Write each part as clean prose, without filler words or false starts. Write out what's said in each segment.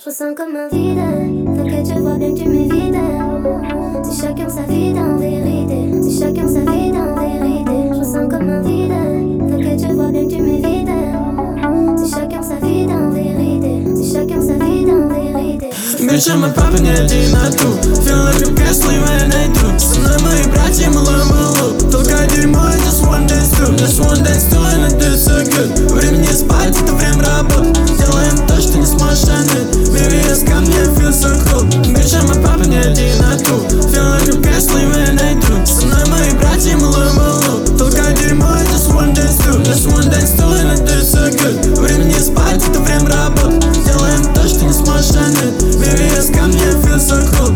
Je ressens comme un vide. T'inquiète, je vois bien que tu m'évites. Si chacun sa vie en vérité. Si chacun sa vie en vérité. Je ressens comme un vide. T'inquiète, je vois bien que tu m'évites. Si chacun sa vie en vérité. Si chacun sa vie en vérité. Вечер мой папа не одиноту. Feel like a guest, leave when I do. Со мной мои братья, малу-малу. Только дерьмо, just one dance too. Just one dance too, and I do so good. Время не спать, это время работы. Делаем то, что не сможешь отнять. BBS ко мне, feel so cool. Вечер мой папа не одиноту. Feel like a guest, leave when I do. Со мной мои братья, малу-малу. Только дерьмо, just one dance too. Just one dance too, and I do so good. Время не спать, это время работы. Делаем то, что не сможешь отнять. BBS ко мне, feel so cool.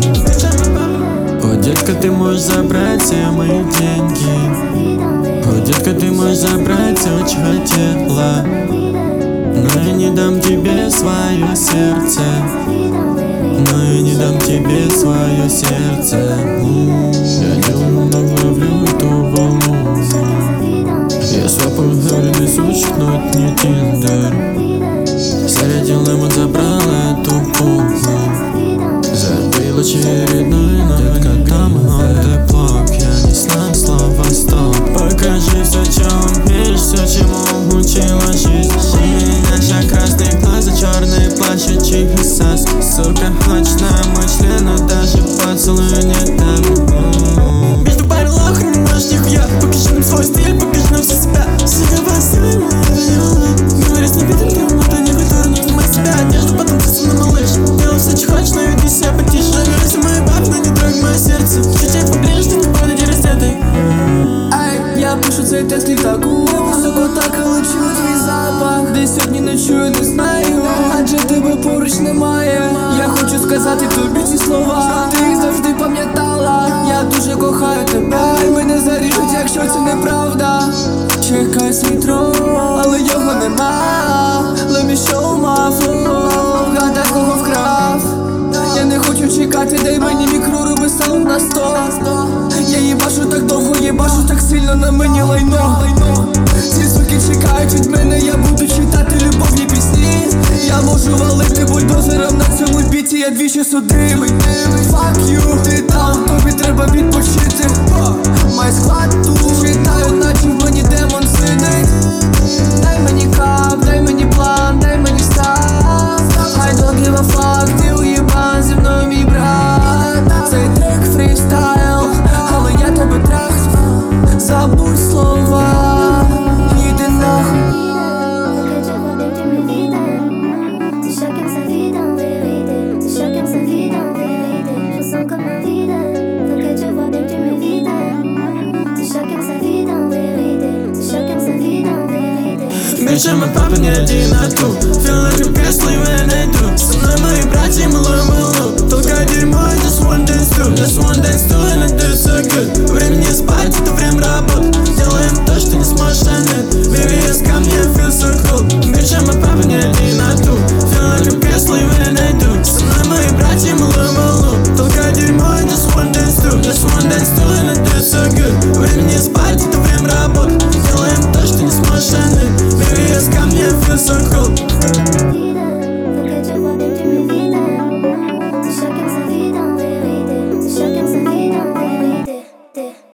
О, детка, ты можешь забрать все мои деньги. О, детка, ты можешь забрать все, что хотела. Но я не дам тебе свое сердце. Но я не дам тебе свое сердце. Я немного ловлю эту волну. Я свапаю говоренный сучек, но это не Тиндер. Зарядил лимон, забрал эту пухлу. Забил очередной номер, там on the block. Я не знаю слова стоп. Покажи все, чем умеешь, все, чему учила жизнь. У меня сейчас красные глаза, черные плащ, чихи сас. Сука, хочешь на мой член, но даже поцелуй не дам. Между парень лохр, не можешь нихуя. Покажи нам свой стиль, покажи нам все себя. Всегда посылай, это не волнует. Говоришь, не видим, ты это не культурно. Внимай себя, одежду, потом ты со мной малыш. Делай все, что хочешь, но веди себя потише. Жалуйся, мой баб, но не трогай мое сердце. Чуть-чуть поближе, не подойди раздетой. Ай, я пишу цей тест літаку. Високо так і лечу твій запах. Де сьогодні ночую, не знаю. Адже тебе поруч немає. Я хочу сказати тобі ці слова. Ти їх завжди пам'ятала. Я дуже кохаю тебе. І мене заріжуть, якщо це неправда. Чекай свій трон, але його нема. Let me show my flow. Вгадай, кого вкрав. Я не хочу чекати, дай мені мікро, роби салон на 100. Я їбашу так довго, їбашу так сильно, на мені лайно. Ці суки чекають від мене, я буду читати любовні пісні. Я можу валити бульдозером на цьому біті, я двічі судимий. Fuck you, ти там, тобі треба відпочити. Май склад тут, читаю, наче в мені демон сидить. Дай мені кап, дай мені план, дай мені став. I don't give a fuck, ти уєбан, зі мною мій брат. Цей трек фрістайл, але я тебе трахну. Забудь слова, іди нахуй. Si chacun sa vie en vérité. Si chacun sa vie en vérité. Je ressens comme un vide. T'inquiète, je vois bien que tu m'évites. Si chacun sa vie en vérité. Si chacun sa vie en vérité. Вечер мой папа не одиноту. Feel like a guest, leave when I do. Со мной мои братья, малу-малу. Только дерьмо, just one dance too. Just one dance too, and I do so good. Время не спать, это время работы. Делаем то, что не сможешь отнять.